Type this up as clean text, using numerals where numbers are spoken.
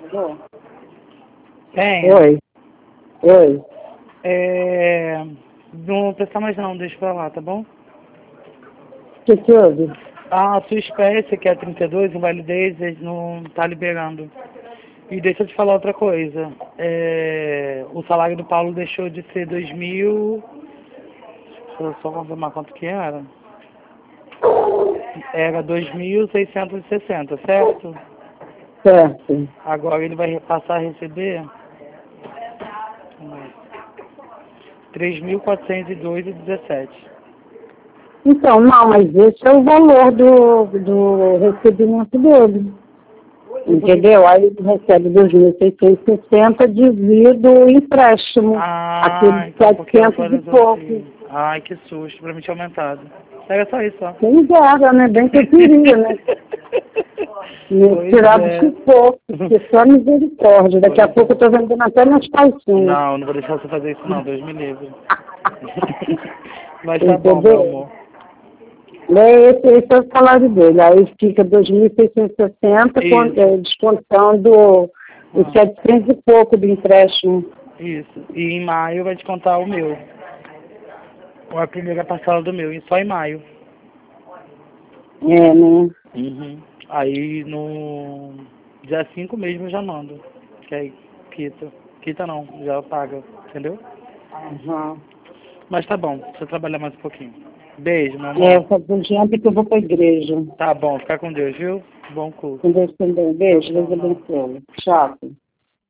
Tem. Oi. Oi. Não vou prestar mais não, deixa pra lá, tá bom? O que houve? A sua espécie, que é 32, invalidez, eles não tá liberando. E deixa eu te falar outra coisa. O salário do Paulo deixou de ser 2.000... Deixa eu só confirmar quanto que era. Era 2.660, certo? Certo. Agora ele vai passar a receber 3.402,17. Então, não, mas esse é o valor do recebimento dele. Entendeu? Aí ele recebe 2.660 devido ao empréstimo. Aquele Então porque ela 700 e atualizou pouco. assim. Ai, que susto, pra mim tinha aumentado. Era só isso, ó. Quem dera, né? Bem que eu queria, né? Pois Tirar do é. sufoco, porque só misericórdia. Daqui a Pois pouco eu é. tô vendendo até minhas calcinhas. Não vou deixar você fazer isso não, Deus me livre. Mas tá bom, meu Entendeu? amor. Esse é o salário dele. Aí fica 2.660, Isso. descontando os 700 e pouco do empréstimo. Isso. E em maio vai descontar o meu. Ou a primeira parcela do meu, e só em maio. É, né? Uhum. Aí no dia 5 mesmo eu já mando. Que aí quita. Quita não, já paga, entendeu? Aham. Mas tá bom, deixa eu trabalhar mais um pouquinho. Beijo, meu Eu amor. faço janta que eu vou pra igreja. Tá bom, fica com Deus, viu? Bom culto. Com Deus também. Tchau, Beijo, Deus tchau. abençoe. Tchau.